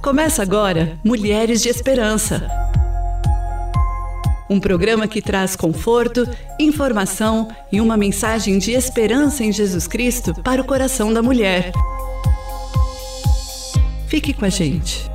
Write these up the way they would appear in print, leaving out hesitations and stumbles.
Começa agora Mulheres de Esperança. Um programa que traz conforto, informação e uma mensagem de esperança em Jesus Cristo para o coração da mulher. Fique com a gente.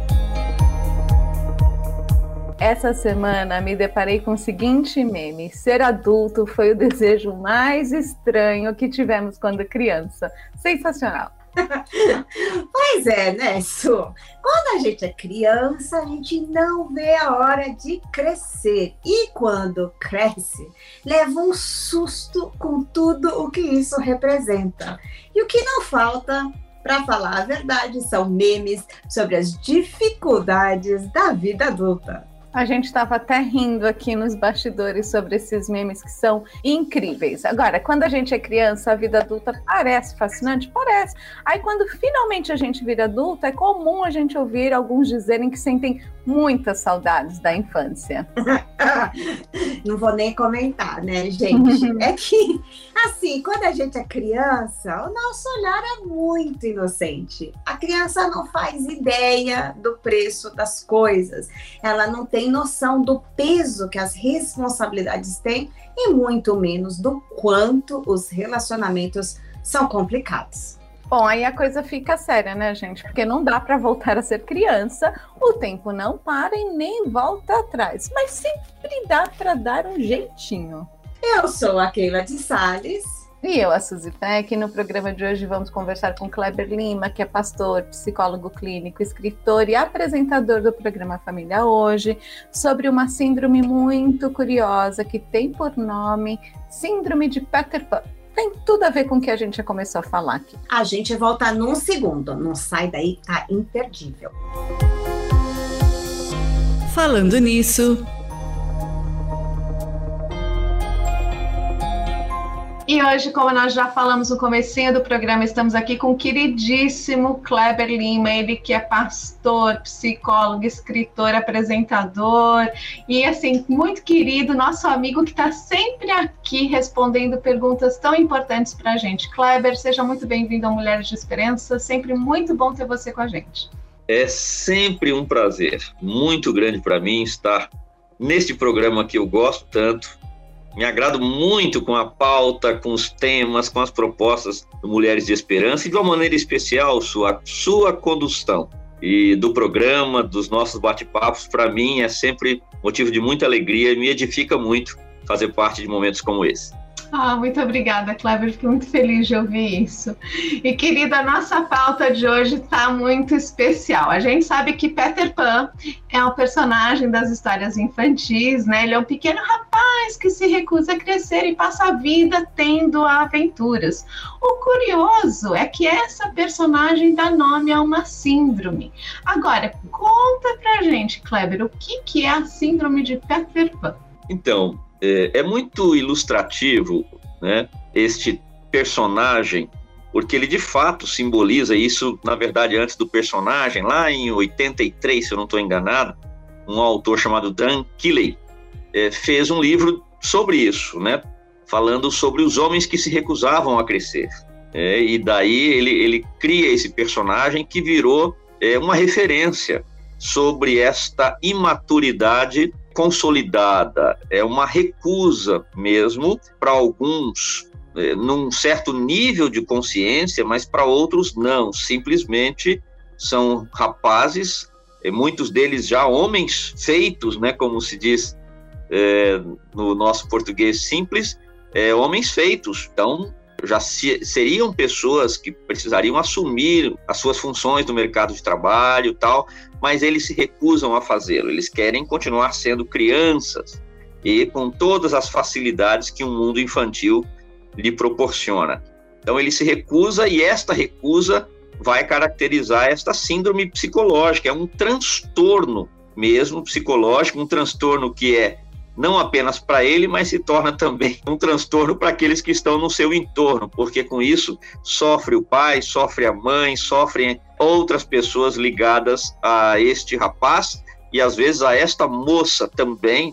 Essa semana me deparei com o seguinte meme: ser adulto foi o desejo mais estranho que tivemos quando criança. Sensacional. Pois é, né, Su? Quando a gente é criança, a gente não vê a hora de crescer. E quando cresce, leva um susto com tudo o que isso representa. E o que não falta, para falar a verdade, são memes sobre as dificuldades da vida adulta. A gente estava até rindo aqui nos bastidores sobre esses memes que são incríveis. Agora, quando a gente é criança, a vida adulta parece fascinante? Parece. Aí, quando finalmente a gente vira adulta, é comum a gente ouvir alguns dizerem que sentem muitas saudades da infância. Não vou nem comentar, né, gente? É que, assim, quando a gente é criança, o nosso olhar é muito inocente. A criança não faz ideia do preço das coisas. Ela não tem noção do peso que as responsabilidades têm e muito menos do quanto os relacionamentos são complicados. Bom, aí a coisa fica séria, né, gente? Porque não dá para voltar a ser criança, o tempo não para e nem volta atrás, mas sempre dá para dar um jeitinho. Eu sou a Keila de Salles. E eu, a Suzy Peck. No programa de hoje vamos conversar com Kleber Lima, que é pastor, psicólogo clínico, escritor e apresentador do programa Família Hoje, sobre uma síndrome muito curiosa que tem por nome Síndrome de Peter Pan. Tem tudo a ver com o que a gente já começou a falar aqui. A gente volta num segundo, não sai daí, tá imperdível. Falando nisso... E hoje, como nós já falamos no comecinho do programa, estamos aqui com o queridíssimo Kleber Lima, ele que é pastor, psicólogo, escritor, apresentador e, assim, muito querido, nosso amigo que está sempre aqui respondendo perguntas tão importantes para a gente. Kleber, seja muito bem-vindo ao Mulheres de Esperança, sempre muito bom ter você com a gente. É sempre um prazer muito grande para mim estar neste programa que eu gosto tanto. Me agrado muito com a pauta, com os temas, com as propostas do Mulheres de Esperança e, de uma maneira especial, sua condução e do programa, dos nossos bate-papos, para mim é sempre motivo de muita alegria e me edifica muito fazer parte de momentos como esse. Muito obrigada, Kleber, fiquei muito feliz de ouvir isso. E, querida, a nossa pauta de hoje está muito especial. A gente sabe que Peter Pan é um personagem das histórias infantis, né? Ele é um pequeno rapaz que se recusa a crescer e passa a vida tendo aventuras. O curioso é que essa personagem dá nome a uma síndrome. Agora, conta pra gente, Kleber, o que é a síndrome de Peter Pan? Então, é muito ilustrativo, né, este personagem, porque ele de fato simboliza isso, na verdade, antes do personagem, lá em 83, se eu não estou enganado, um autor chamado Dan Kiley fez um livro sobre isso, né, falando sobre os homens que se recusavam a crescer. E daí ele cria esse personagem que virou uma referência sobre esta imaturidade consolidada, é uma recusa mesmo para alguns num certo nível de consciência, mas para outros não, simplesmente são rapazes, muitos deles já homens feitos, né, como se diz no nosso português simples, homens feitos, então já seriam pessoas que precisariam assumir as suas funções no mercado de trabalho e tal, mas eles se recusam a fazê-lo, eles querem continuar sendo crianças e com todas as facilidades que um mundo infantil lhe proporciona. Então ele se recusa e esta recusa vai caracterizar esta síndrome psicológica, é um transtorno mesmo psicológico, um transtorno que é não apenas para ele, mas se torna também um transtorno para aqueles que estão no seu entorno, porque com isso sofre o pai, sofre a mãe, sofrem outras pessoas ligadas a este rapaz e às vezes a esta moça também, né?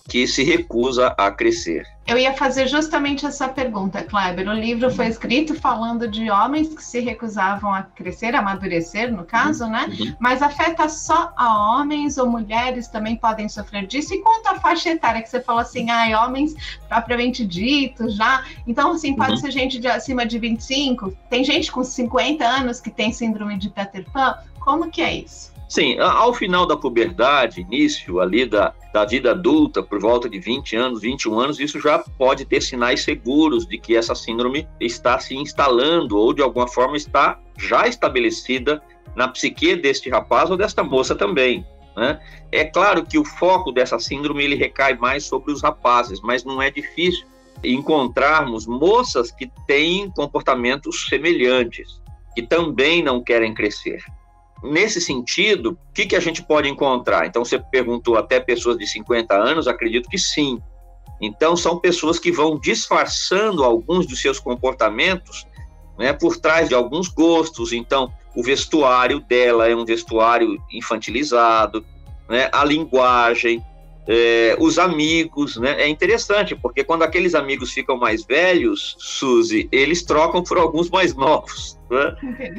que se recusa a crescer. Eu ia fazer justamente essa pergunta, Kleber. O livro foi escrito falando de homens que se recusavam a crescer, a amadurecer, no caso, né? Mas afeta só a homens ou mulheres também podem sofrer disso? E quanto à faixa etária, que você falou assim, homens propriamente ditos já. Então, assim, pode ser gente de acima de 25, tem gente com 50 anos que tem síndrome de Peter Pan. Como que é isso? Sim, ao final da puberdade, início ali da vida adulta, por volta de 20 anos, 21 anos, isso já pode ter sinais seguros de que essa síndrome está se instalando ou de alguma forma está já estabelecida na psique deste rapaz ou desta moça também, né? É claro que o foco dessa síndrome ele recai mais sobre os rapazes, mas não é difícil encontrarmos moças que têm comportamentos semelhantes, que também não querem crescer. Nesse sentido, o que a gente pode encontrar? Então, você perguntou até pessoas de 50 anos, acredito que sim. Então, são pessoas que vão disfarçando alguns dos seus comportamentos, né, por trás de alguns gostos. Então, o vestuário dela é um vestuário infantilizado, né, a linguagem, os amigos, né? É interessante, porque quando aqueles amigos ficam mais velhos, Suzy, eles trocam por alguns mais novos, né?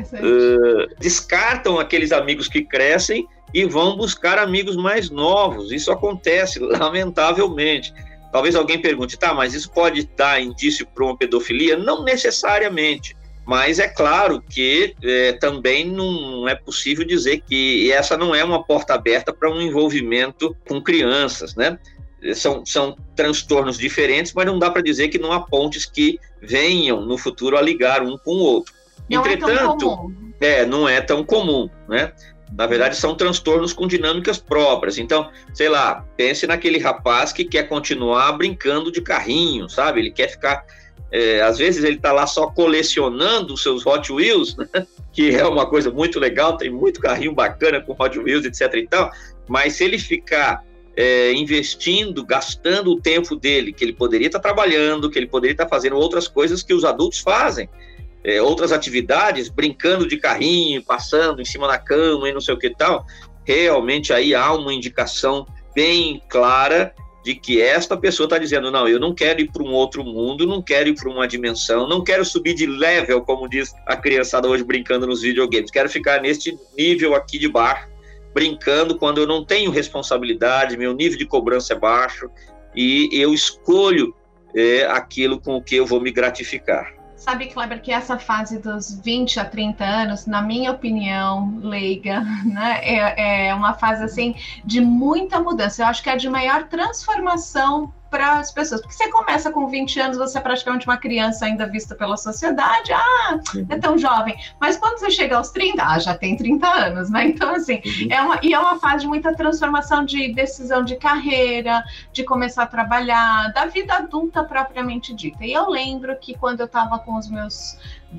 Descartam aqueles amigos que crescem e vão buscar amigos mais novos. Isso acontece, lamentavelmente. Talvez alguém pergunte, mas isso pode dar indício para uma pedofilia? Não necessariamente. Mas é claro que também não é possível dizer que essa não é uma porta aberta para um envolvimento com crianças, né? São transtornos diferentes, mas não dá para dizer que não há pontes que venham no futuro a ligar um com o outro. Entretanto, não é tão comum, né? Na verdade, são transtornos com dinâmicas próprias. Então, sei lá, pense naquele rapaz que quer continuar brincando de carrinho, sabe? Ele quer ficar... às vezes ele está lá só colecionando os seus Hot Wheels, né? Que é uma coisa muito legal, tem muito carrinho bacana com Hot Wheels, etc. e tal, mas se ele ficar investindo, gastando o tempo dele, que ele poderia estar trabalhando, que ele poderia estar fazendo outras coisas que os adultos fazem, outras atividades, brincando de carrinho, passando em cima da cama e não sei o que tal, realmente aí há uma indicação bem clara de que esta pessoa está dizendo, não, eu não quero ir para um outro mundo, não quero ir para uma dimensão, não quero subir de level, como diz a criançada hoje brincando nos videogames, quero ficar neste nível aqui de baixo, brincando quando eu não tenho responsabilidade, meu nível de cobrança é baixo, e eu escolho aquilo com o que eu vou me gratificar. Sabe, Kleber, que essa fase dos 20 a 30 anos, na minha opinião leiga, né, é uma fase assim de muita mudança. Eu acho que é de maior transformação para as pessoas. Porque você começa com 20 anos, você é praticamente uma criança ainda vista pela sociedade, é tão jovem. Mas quando você chega aos 30, já tem 30 anos, né? Então, assim, é uma fase de muita transformação de decisão de carreira, de começar a trabalhar, da vida adulta propriamente dita. E eu lembro que quando eu estava com os meus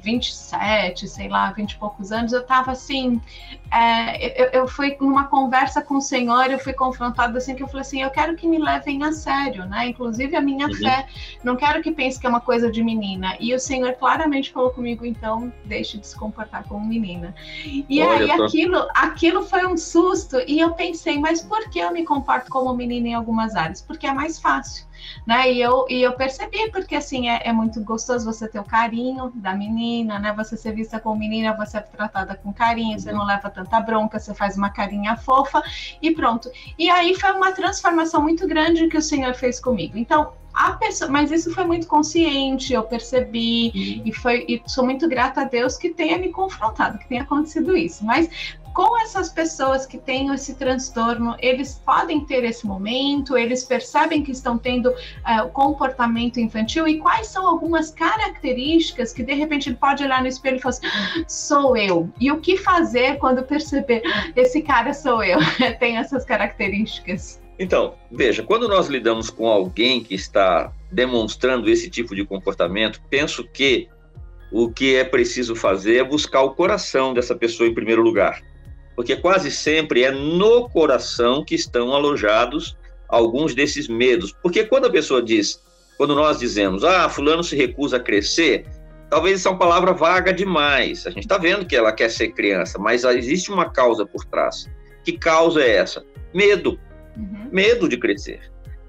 27, sei lá, 20 e poucos anos, eu estava assim, eu fui numa conversa com o Senhor, eu fui confrontada assim, que eu falei assim, eu quero que me levem a sério, né? Inclusive a minha fé, não quero que pense que é uma coisa de menina. E o Senhor claramente falou comigo, então, deixe de se comportar como menina. E aí aquilo foi um susto, e eu pensei, mas por que eu me comporto como menina em algumas áreas? Porque é mais fácil. Né? E eu percebi, porque assim, é muito gostoso você ter o carinho da menina, né? Você ser vista como menina, você é tratada com carinho, você não leva tanta bronca, você faz uma carinha fofa e pronto. E aí foi uma transformação muito grande que o Senhor fez comigo. Então, mas isso foi muito consciente, eu percebi, e sou muito grata a Deus que tenha me confrontado, que tenha acontecido isso. Mas com essas pessoas que têm esse transtorno, eles podem ter esse momento, eles percebem que estão tendo comportamento infantil, e quais são algumas características que de repente ele pode olhar no espelho e falar assim, sou eu. E o que fazer quando perceber, esse cara sou eu, tem essas características? Então, veja, quando nós lidamos com alguém que está demonstrando esse tipo de comportamento, penso que o que é preciso fazer é buscar o coração dessa pessoa em primeiro lugar. Porque quase sempre é no coração que estão alojados alguns desses medos. Porque quando nós dizemos, fulano se recusa a crescer, talvez essa é uma palavra vaga demais. A gente está vendo que ela quer ser criança, mas existe uma causa por trás. Que causa é essa? Medo. Medo de crescer.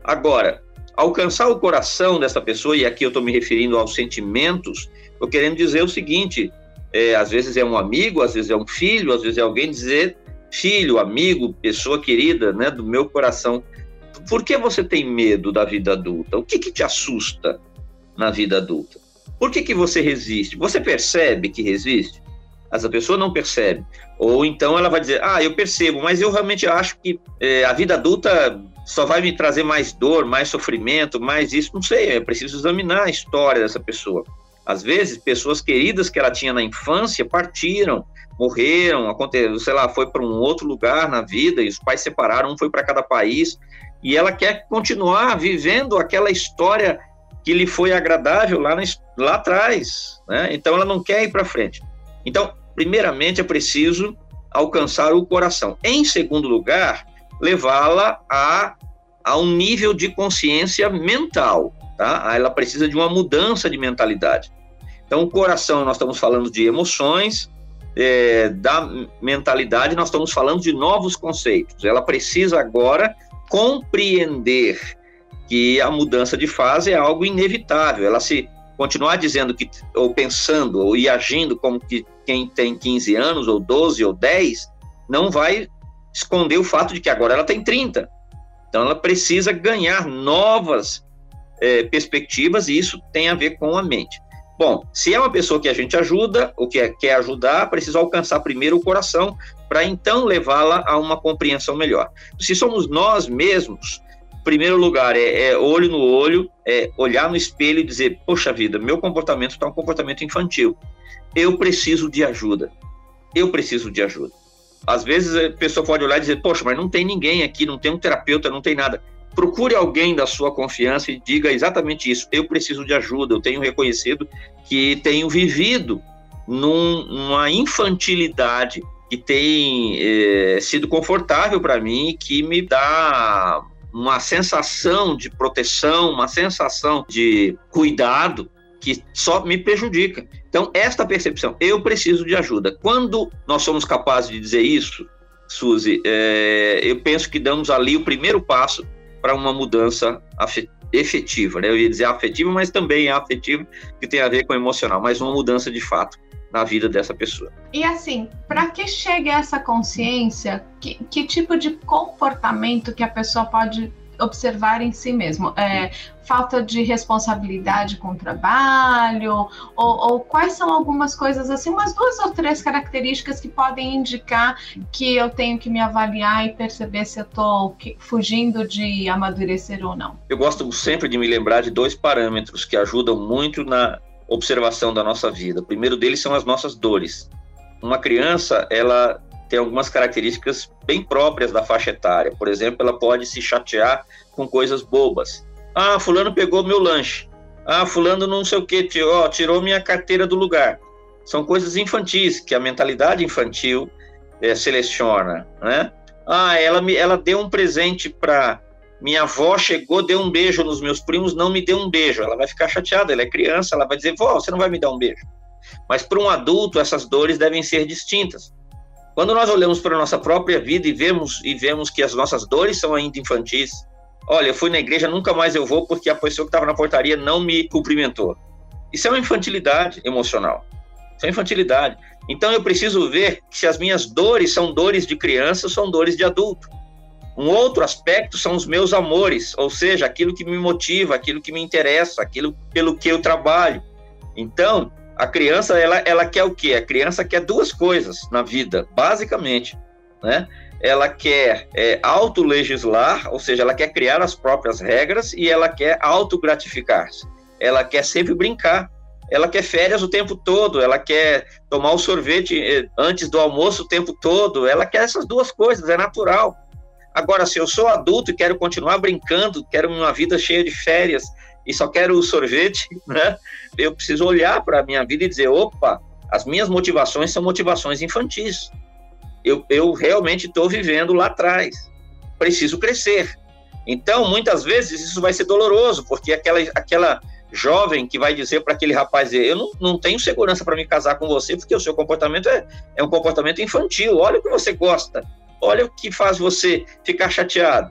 Agora, alcançar o coração dessa pessoa, e aqui eu estou me referindo aos sentimentos, estou querendo dizer o seguinte, às vezes é um amigo, às vezes é um filho, às vezes é alguém dizer, filho, amigo, pessoa querida, né, do meu coração, por que você tem medo da vida adulta? O que te assusta na vida adulta? Por que você resiste? Você percebe que resiste? Essa pessoa não percebe. Ou então ela vai dizer, eu percebo, mas eu realmente acho que a vida adulta só vai me trazer mais dor, mais sofrimento, mais isso. Não sei, eu preciso examinar a história dessa pessoa. Às vezes, pessoas queridas que ela tinha na infância partiram, morreram, aconteceu, sei lá, foi para um outro lugar na vida, e os pais separaram, um foi para cada país, e ela quer continuar vivendo aquela história que lhe foi agradável lá atrás, né? Então ela não quer ir para frente. Então, primeiramente, é preciso alcançar o coração. Em segundo lugar, levá-la a um nível de consciência mental, tá? Ela precisa de uma mudança de mentalidade. Então, o coração, nós estamos falando de emoções, da mentalidade, nós estamos falando de novos conceitos. Ela precisa agora compreender que a mudança de fase é algo inevitável. Ela se continuar dizendo que, ou pensando, ou agindo como que quem tem 15 anos, ou 12, ou 10, não vai esconder o fato de que agora ela tem 30. Então, ela precisa ganhar novas perspectivas, e isso tem a ver com a mente. Bom, se é uma pessoa que a gente ajuda, ou que quer ajudar, precisa alcançar primeiro o coração, para então levá-la a uma compreensão melhor. Se somos nós mesmos, em primeiro lugar, olho no olho, olhar no espelho e dizer, poxa vida, meu comportamento está um comportamento infantil. Eu preciso de ajuda. Eu preciso de ajuda. Às vezes a pessoa pode olhar e dizer, poxa, mas não tem ninguém aqui, não tem um terapeuta, não tem nada. Procure alguém da sua confiança e diga exatamente isso. Eu preciso de ajuda, eu tenho reconhecido que tenho vivido numa infantilidade que tem sido confortável para mim e que me dá uma sensação de proteção, uma sensação de cuidado que só me prejudica. Então, esta percepção, eu preciso de ajuda. Quando nós somos capazes de dizer isso, Suzy, eu penso que damos ali o primeiro passo para uma mudança efetiva, né? Eu ia dizer afetiva, mas também é afetiva, que tem a ver com emocional, mas uma mudança de fato na vida dessa pessoa. E assim, para que chegue a essa consciência, que tipo de comportamento que a pessoa pode observar em si mesmo? Falta de responsabilidade com o trabalho, ou quais são algumas coisas assim, umas 2 ou 3 características que podem indicar que eu tenho que me avaliar e perceber se eu estou fugindo de amadurecer ou não? Eu gosto sempre de me lembrar de 2 parâmetros que ajudam muito na observação da nossa vida. O primeiro deles são as nossas dores. Uma criança, ela tem algumas características bem próprias da faixa etária. Por exemplo, ela pode se chatear com coisas bobas. Fulano pegou meu lanche. Fulano não sei o que, tirou minha carteira do lugar. São coisas infantis, que a mentalidade infantil seleciona, né? Ela deu um presente para... Minha avó chegou, deu um beijo nos meus primos, não me deu um beijo. Ela vai ficar chateada, ela é criança, ela vai dizer, vó, você não vai me dar um beijo. Mas para um adulto, essas dores devem ser distintas. Quando nós olhamos para a nossa própria vida e vemos que as nossas dores são ainda infantis, olha, eu fui na igreja, nunca mais eu vou porque a pessoa que estava na portaria não me cumprimentou. Isso é uma infantilidade emocional. Isso é infantilidade. Então eu preciso ver se as minhas dores são dores de criança ou são dores de adulto. Um outro aspecto são os meus amores, ou seja, aquilo que me motiva, aquilo que me interessa, aquilo pelo que eu trabalho. Então, a criança, ela quer o quê? A criança quer 2 coisas na vida, basicamente, né? Ela quer autolegislar, ou seja, ela quer criar as próprias regras e ela quer autogratificar-se. Ela quer sempre brincar, ela quer férias o tempo todo, ela quer tomar o sorvete antes do almoço o tempo todo, ela quer essas 2 coisas, é natural. Agora, se eu sou adulto e quero continuar brincando, quero uma vida cheia de férias e só quero o sorvete, né? Eu preciso olhar para a minha vida e dizer, opa, as minhas motivações são motivações infantis. Eu realmente estou vivendo lá atrás. Preciso crescer. Então, muitas vezes, isso vai ser doloroso, porque aquela jovem que vai dizer para aquele rapaz, eu não tenho segurança para me casar com você, porque o seu comportamento é um comportamento infantil. Olha o que você gosta. Olha o que faz você ficar chateado.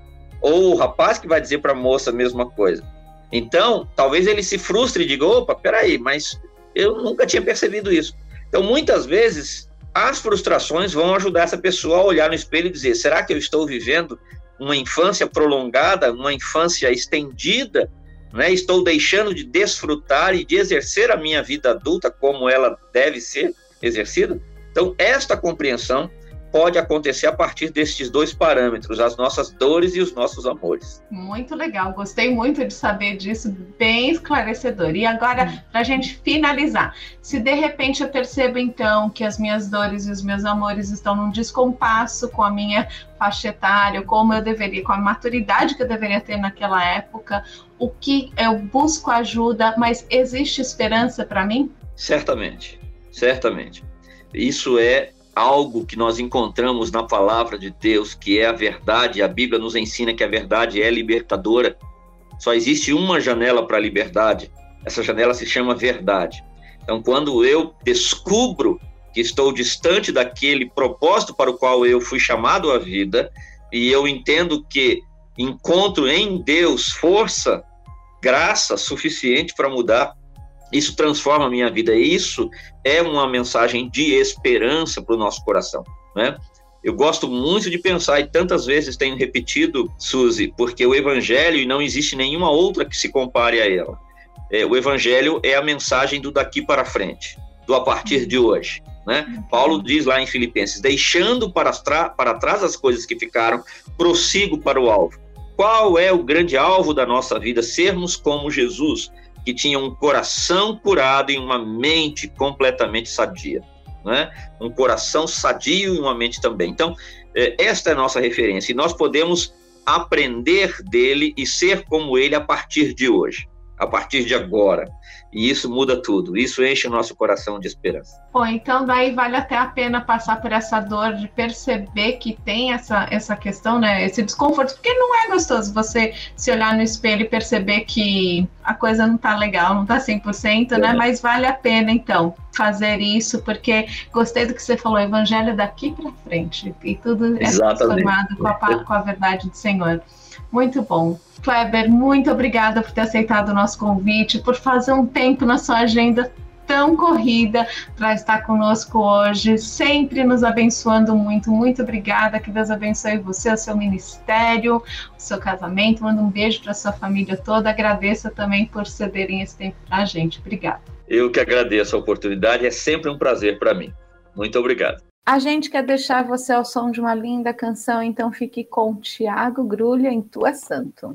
ou o rapaz que vai dizer para a moça a mesma coisa. Então, talvez ele se frustre e diga, opa, peraí, mas eu nunca tinha percebido isso. Então, muitas vezes, as frustrações vão ajudar essa pessoa a olhar no espelho e dizer, será que eu estou vivendo uma infância prolongada, uma infância estendida, né? Estou deixando de desfrutar e de exercer a minha vida adulta como ela deve ser exercida? Então, esta compreensão pode acontecer a partir destes dois parâmetros, as nossas dores e os nossos amores. Muito legal, gostei muito de saber disso, bem esclarecedor. E agora, para a gente finalizar, se de repente eu percebo então que as minhas dores e os meus amores estão num descompasso com a minha faixa etária, como eu deveria, com a maturidade que eu deveria ter naquela época, o que eu busco ajuda, mas existe esperança para mim? Certamente, certamente. Isso é algo que nós encontramos na palavra de Deus, que é a verdade. A Bíblia nos ensina que a verdade é libertadora. Só existe uma janela para a liberdade. Essa janela se chama verdade. Então, quando eu descubro que estou distante daquele propósito para o qual eu fui chamado à vida, e eu entendo que encontro em Deus força, graça suficiente para mudar, isso transforma a minha vida. Isso é uma mensagem de esperança para o nosso coração, né? Eu gosto muito de pensar, e tantas vezes tenho repetido, Suzy, porque o Evangelho, e não existe nenhuma outra que se compare a ela, o Evangelho é a mensagem do daqui para frente, do a partir de hoje, né? Paulo diz lá em Filipenses, deixando para trás as coisas que ficaram, prossigo para o alvo. Qual é o grande alvo da nossa vida? Sermos como Jesus, que tinha um coração curado e uma mente completamente sadia, né? Um coração sadio e uma mente também. Então, esta é a nossa referência, e nós podemos aprender dele e ser como ele a partir de hoje, a partir de agora. E isso muda tudo, isso enche o nosso coração de esperança. Bom, então daí vale até a pena passar por essa dor de perceber que tem essa questão, né, esse desconforto, porque não é gostoso você se olhar no espelho e perceber que a coisa não tá legal, não tá 100%, né, mas vale a pena então fazer isso, porque gostei do que você falou, evangelho daqui para frente, e tudo é transformado com a verdade do Senhor. Muito bom. Kleber, muito obrigada por ter aceitado o nosso convite, por fazer um tempo na sua agenda tão corrida para estar conosco hoje, sempre nos abençoando muito. Muito obrigada, que Deus abençoe você, o seu ministério, o seu casamento. Manda um beijo para a sua família toda. Agradeço também por cederem esse tempo para a gente. Obrigada. Eu que agradeço a oportunidade, é sempre um prazer para mim. Muito obrigado. A gente quer deixar você ao som de uma linda canção, então fique com Tiago Grulha em Tu és Santo.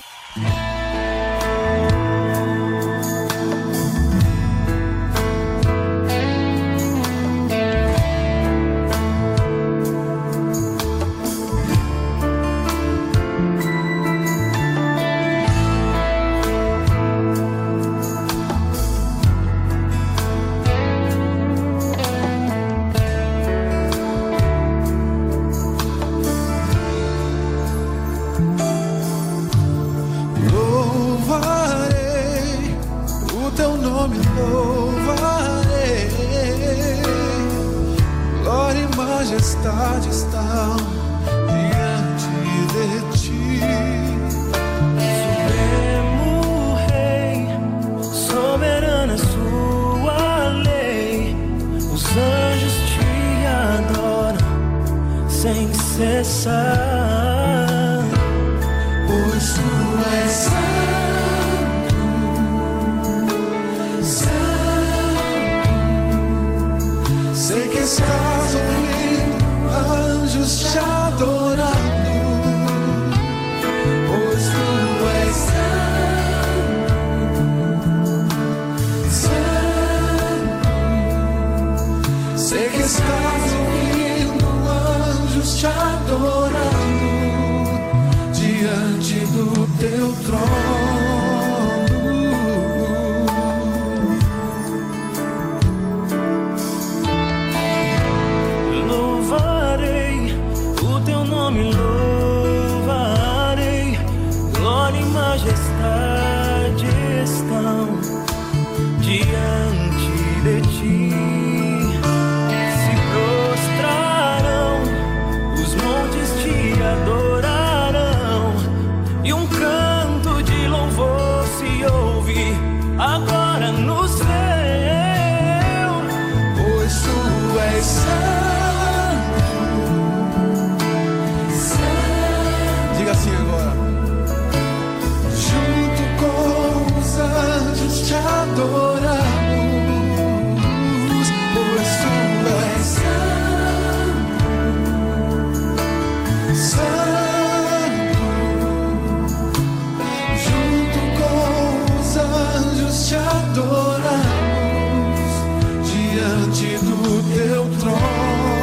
Majestade estão diante de ti, Supremo Rei, soberana sua lei, os anjos te adoram sem cessar, pois tu és santo, santo, sei que estás ouvindo anjos te adorando, pois tu és santo, santo, sei que estás ouvindo anjos te adorando, diante do teu trono. Louvarei, glória e majestade estão diante de ti, se prostrarão, os montes te adorarão, Diga assim agora. Junto com os anjos te adoramos, pois tu és santo, santo. Junto com os anjos te adoramos, diante do teu trono.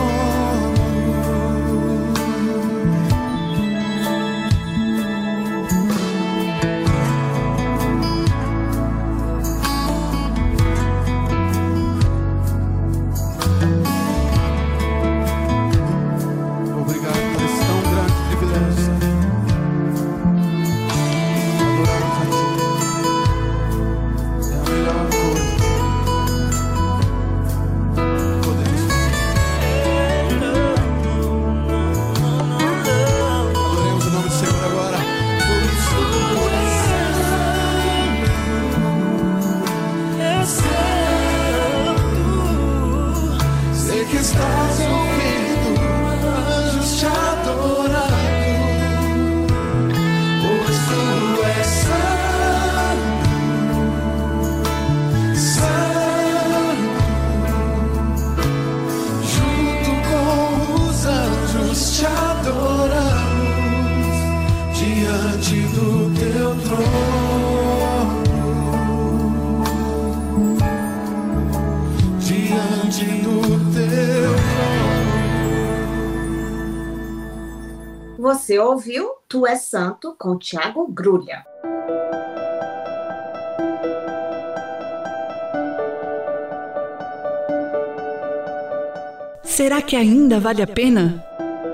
Você ouviu Tu és Santo com Tiago Grulha. Será que ainda vale a pena?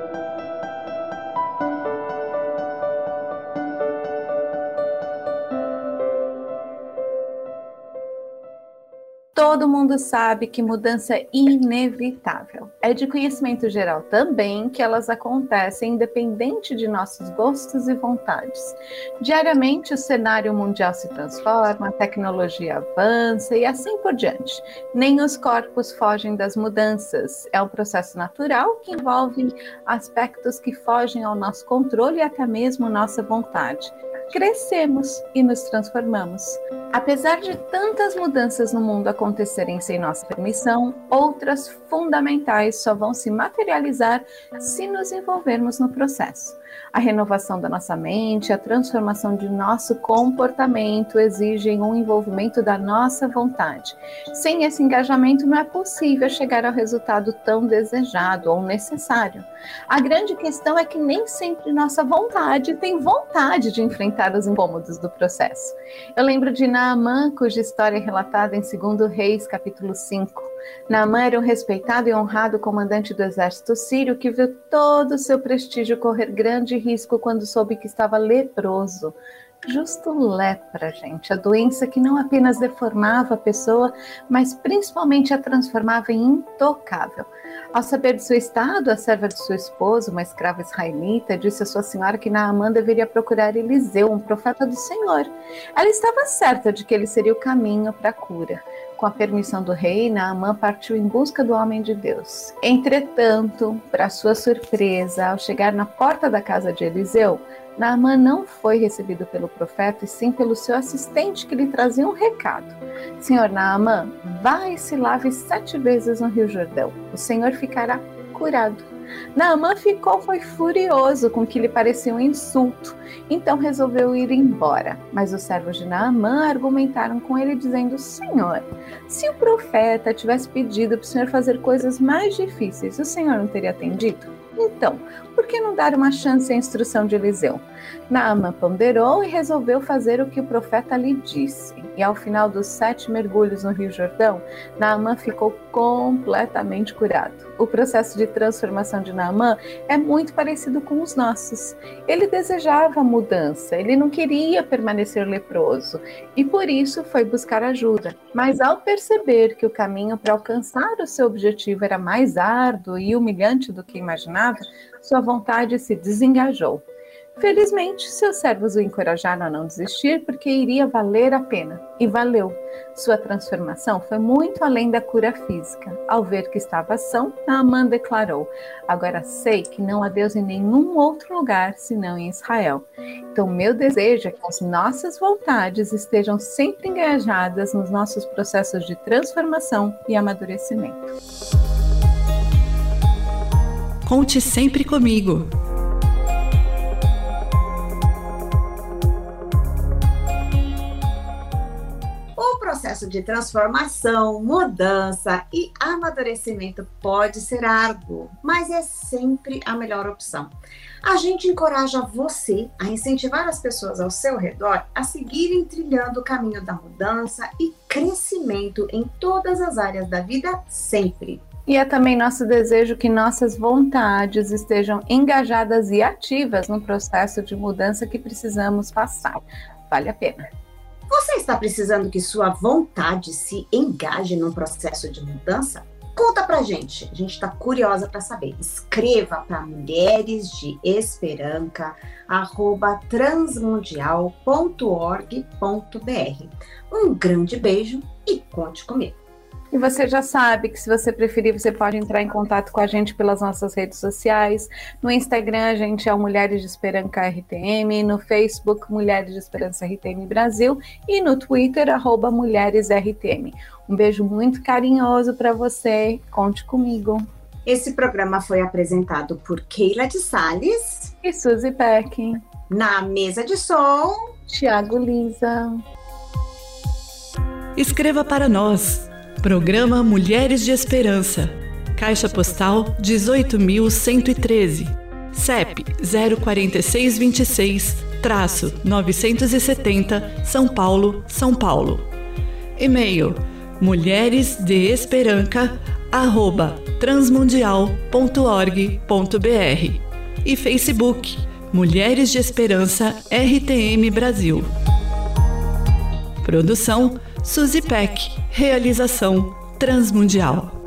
Todo mundo sabe que mudança é inevitável. É de conhecimento geral também que elas acontecem independente de nossos gostos e vontades. Diariamente o cenário mundial se transforma, a tecnologia avança e assim por diante. Nem os corpos fogem das mudanças. É um processo natural que envolve aspectos que fogem ao nosso controle e até mesmo nossa vontade. Crescemos e nos transformamos. Apesar de tantas mudanças no mundo acontecerem sem nossa permissão, outras fundamentais só vão se materializar se nos envolvermos no processo. A renovação da nossa mente, a transformação de nosso comportamento exigem um envolvimento da nossa vontade. Sem esse engajamento não é possível chegar ao resultado tão desejado ou necessário. A grande questão é que nem sempre nossa vontade tem vontade de enfrentar os incômodos do processo. Eu lembro de Naamã, cuja história é relatada em 2 Reis, capítulo 5. Naamã era um respeitado e honrado comandante do exército sírio que viu todo o seu prestígio correr grande risco quando soube que estava leproso. Justo lepra, gente, a doença que não apenas deformava a pessoa, mas principalmente a transformava em intocável. Ao saber de seu estado, a serva de seu esposo, uma escrava israelita, disse à sua senhora que Naamã deveria procurar Eliseu, um profeta do Senhor. Ela estava certa de que ele seria o caminho para a cura. Com a permissão do rei, Naamã partiu em busca do homem de Deus. Entretanto, para sua surpresa, ao chegar na porta da casa de Eliseu, Naamã não foi recebido pelo profeta, e sim pelo seu assistente, que lhe trazia um recado. Senhor Naamã, vá e se lave 7 vezes no Rio Jordão. O Senhor ficará curado. Naamã foi furioso com o que lhe parecia um insulto, então resolveu ir embora. Mas os servos de Naamã argumentaram com ele, dizendo: Senhor, se o profeta tivesse pedido para o Senhor fazer coisas mais difíceis, o Senhor não teria atendido? Então, por que não dar uma chance à instrução de Eliseu? Naamã ponderou e resolveu fazer o que o profeta lhe disse. E ao final dos 7 mergulhos no Rio Jordão, Naamã ficou completamente curado. O processo de transformação de Naamã é muito parecido com os nossos. Ele desejava mudança, ele não queria permanecer leproso e por isso foi buscar ajuda. Mas ao perceber que o caminho para alcançar o seu objetivo era mais árduo e humilhante do que imaginava, sua vontade se desengajou. Felizmente, seus servos o encorajaram a não desistir porque iria valer a pena. E valeu. Sua transformação foi muito além da cura física. Ao ver que estava são, Naamã declarou: agora sei que não há Deus em nenhum outro lugar senão em Israel. Então, meu desejo é que as nossas vontades estejam sempre engajadas nos nossos processos de transformação e amadurecimento. Conte sempre comigo. O processo de transformação, mudança e amadurecimento pode ser árduo, mas é sempre a melhor opção. A gente encoraja você a incentivar as pessoas ao seu redor a seguirem trilhando o caminho da mudança e crescimento em todas as áreas da vida, sempre. E é também nosso desejo que nossas vontades estejam engajadas e ativas no processo de mudança que precisamos passar. Vale a pena. Você está precisando que sua vontade se engaje num processo de mudança? Conta pra gente. A gente está curiosa para saber. Escreva para mulheresdeesperanca@transmundial.org.br. Um grande beijo e conte comigo. E você já sabe que, se você preferir, você pode entrar em contato com a gente pelas nossas redes sociais. No Instagram, a gente é o Mulheres de Esperança RTM, no Facebook, Mulheres de Esperança RTM Brasil, e no Twitter, @MulheresRTM. Um beijo muito carinhoso para você. Conte comigo. Esse programa foi apresentado por Keila de Sales e Suzy Peck. Na mesa de som, Thiago Lisa. Escreva para nós. Programa Mulheres de Esperança. Caixa Postal 18.113. CEP 04626-970, São Paulo, São Paulo. E-mail mulheresdeesperanca@transmundial.org.br e Facebook Mulheres de Esperança RTM Brasil. Produção Suzy Peck. Realização Transmundial.